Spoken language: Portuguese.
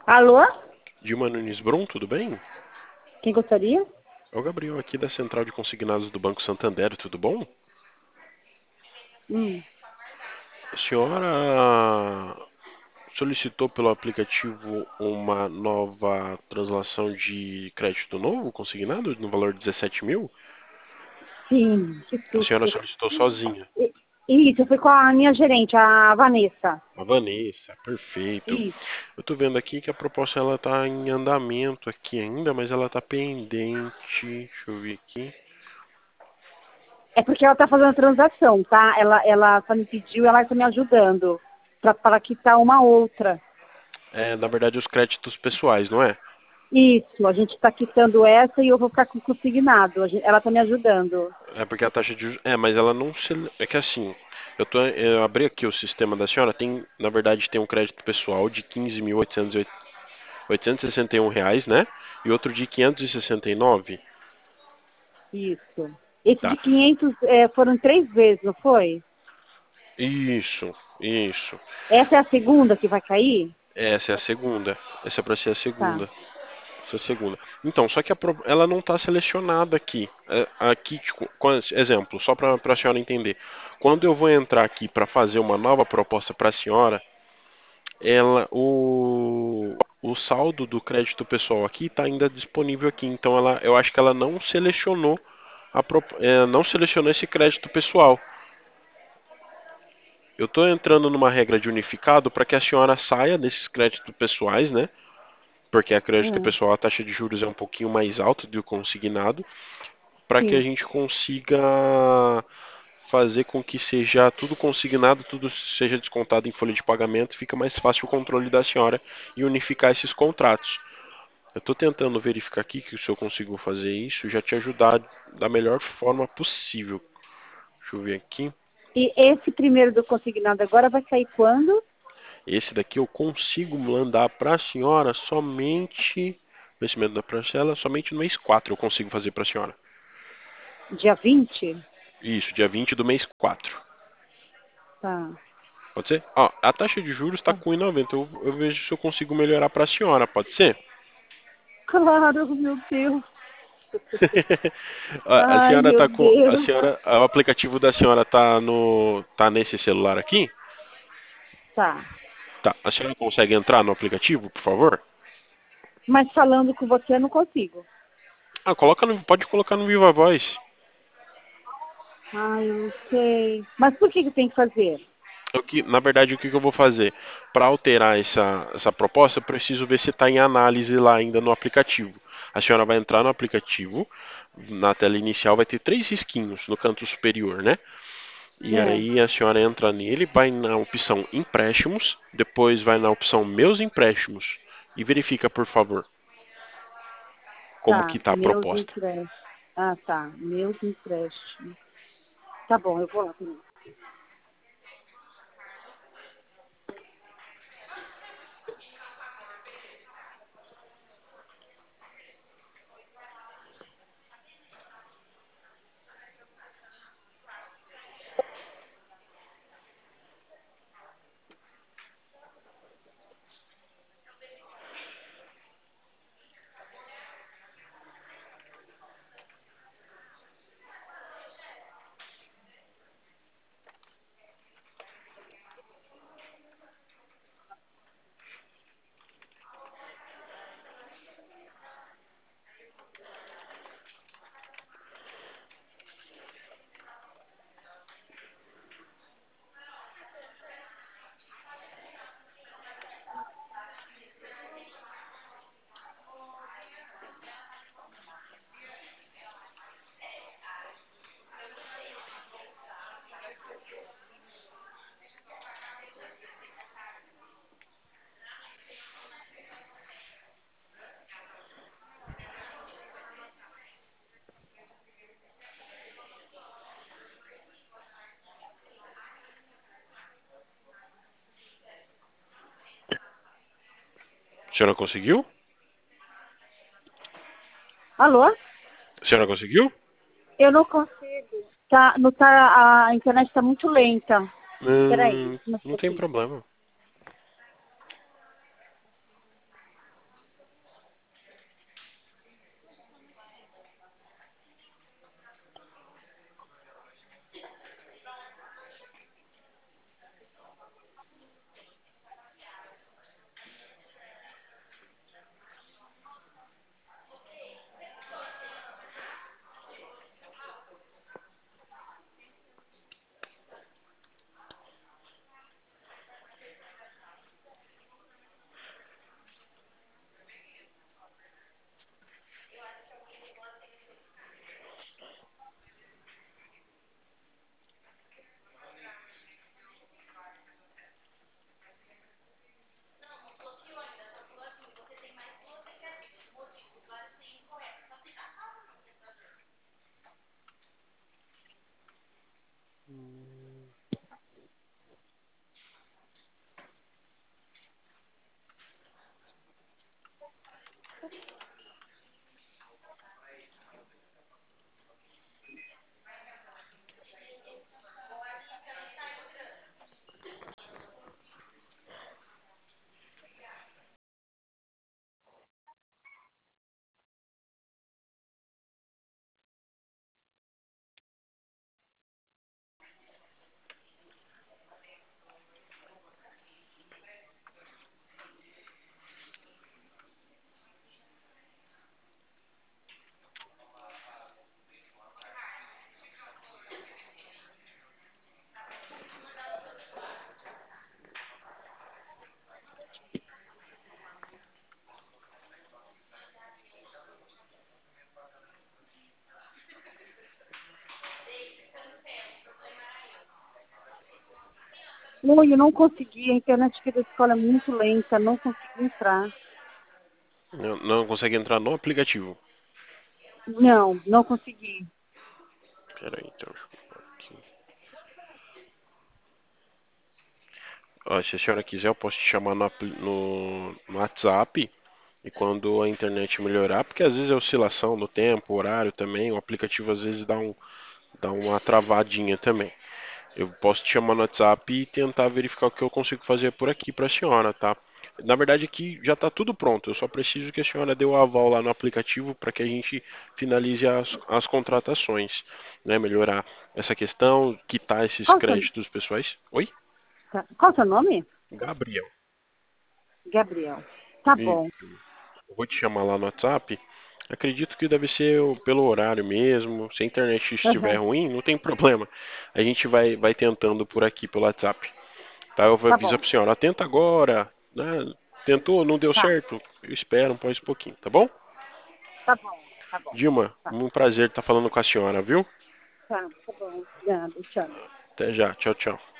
Alô? Dilma Nunes Brum, tudo bem? Quem gostaria? É o Gabriel aqui da Central de Consignados do Banco Santander, tudo bom? Hum. A senhora solicitou pelo aplicativo uma nova translação de crédito novo, consignado, no valor de 17 mil? Sim, que A senhora susto. solicitou sozinha. I- Isso, eu fui com a minha gerente, a Vanessa. A Vanessa, perfeito. Isso. Eu tô vendo aqui que a proposta ela tá em andamento aqui ainda, mas ela tá pendente. Deixa eu ver aqui. É porque ela está fazendo a transação, tá? Ela só me pediu, ela está me ajudando para quitar uma outra. É, na verdade, os créditos pessoais, não é? Isso, a gente está quitando essa e eu vou ficar com o consignado. Ela está me ajudando. É porque a taxa de juros. É, mas ela não se. É que assim, eu abri aqui o sistema da senhora, tem, na verdade, tem um crédito pessoal de 15.861 reais, né? E outro de 569. Isso. Esse Tá. de 500 foram 3 vezes, não foi? Isso, isso. Essa é a segunda que vai cair? Essa é a segunda. Essa é pra ser a Tá. segunda. Essa é a segunda. Então, só que ela não está selecionada aqui. Aqui, tipo, exemplo, só para a senhora entender. Quando eu vou entrar aqui para fazer uma nova proposta para a senhora, o saldo do crédito pessoal aqui está ainda disponível aqui. Então eu acho que ela não selecionou não selecionou esse crédito pessoal. Eu estou entrando numa regra de unificado para que a senhora saia desses créditos pessoais, né? Porque a crédito Hum, pessoal a taxa de juros é um pouquinho mais alta do que o consignado, para que a sim. gente consiga fazer com que seja tudo consignado, tudo seja descontado em folha de pagamento, fica mais fácil o controle da senhora e unificar esses contratos. Eu estou tentando verificar aqui que se eu consigo fazer isso, já te ajudar da melhor forma possível. Deixa eu ver aqui. E esse primeiro do consignado agora vai sair quando? Esse daqui eu consigo mandar para a senhora somente, vencimento da parcela, somente no mês 4 eu consigo fazer para a senhora. Dia 20. Isso, dia 20 do mês 4. Tá. Pode ser? Ó, a taxa de juros está Tá. com 1,90. Eu vejo se eu consigo melhorar para a senhora, pode ser? Claro, meu Deus. A Ai, senhora meu tá com. A Deus. senhora. O aplicativo da senhora tá no. Tá nesse celular aqui? Tá. Tá. A senhora consegue entrar no aplicativo, por favor? Mas falando com você eu não consigo. Ah, pode colocar no Viva Voz. Ai, eu não sei. Mas por que tem que fazer? Na verdade, o que eu vou fazer? Para alterar essa proposta, eu preciso ver se está em análise lá ainda no aplicativo. A senhora vai entrar no aplicativo, na tela inicial vai ter três risquinhos no canto superior, né? E É, aí a senhora entra nele, vai na opção empréstimos, depois vai na opção meus empréstimos e verifica, por favor, como que tá. está a Meus proposta. empréstimos. Ah, tá. Meus empréstimos. Tá bom, eu vou lá também. A senhora conseguiu? Alô? A senhora conseguiu? Eu não consigo. Tá, não tá, a internet tá muito lenta. Peraí, só um Não tem pouquinho. problema. Oi, eu não consegui, a internet aqui da escola é muito lenta, não consegui entrar. Não consegue entrar no aplicativo. Não, não consegui. Pera aí, então. Aqui. Ó, se a senhora quiser, eu posso te chamar no WhatsApp. E quando a internet melhorar, porque às vezes é oscilação do tempo, horário também, o aplicativo às vezes dá uma travadinha também. Eu posso te chamar no WhatsApp e tentar verificar o que eu consigo fazer por aqui para a senhora, tá? Na verdade, aqui já está tudo pronto. Eu só preciso que a senhora dê o aval lá no aplicativo para que a gente finalize as contratações, né? Melhorar essa questão, quitar esses Qual o seu, créditos pessoais. Oi? qual o seu nome? Gabriel. Gabriel. Tá E bom, eu vou te chamar lá no WhatsApp. Acredito que deve ser pelo horário mesmo. Se a internet estiver uhum, ruim, não tem problema. A gente vai tentando por aqui pelo WhatsApp. Tá, eu vou tá avisar bom, pra senhora, tenta agora, né? Tentou, não deu tá, certo? Eu espero mais um pouquinho, tá bom? tá bom, tá bom, Dilma, tá, um prazer estar falando com a senhora, viu? tá bom, obrigada, tchau. Até já, tchau, tchau.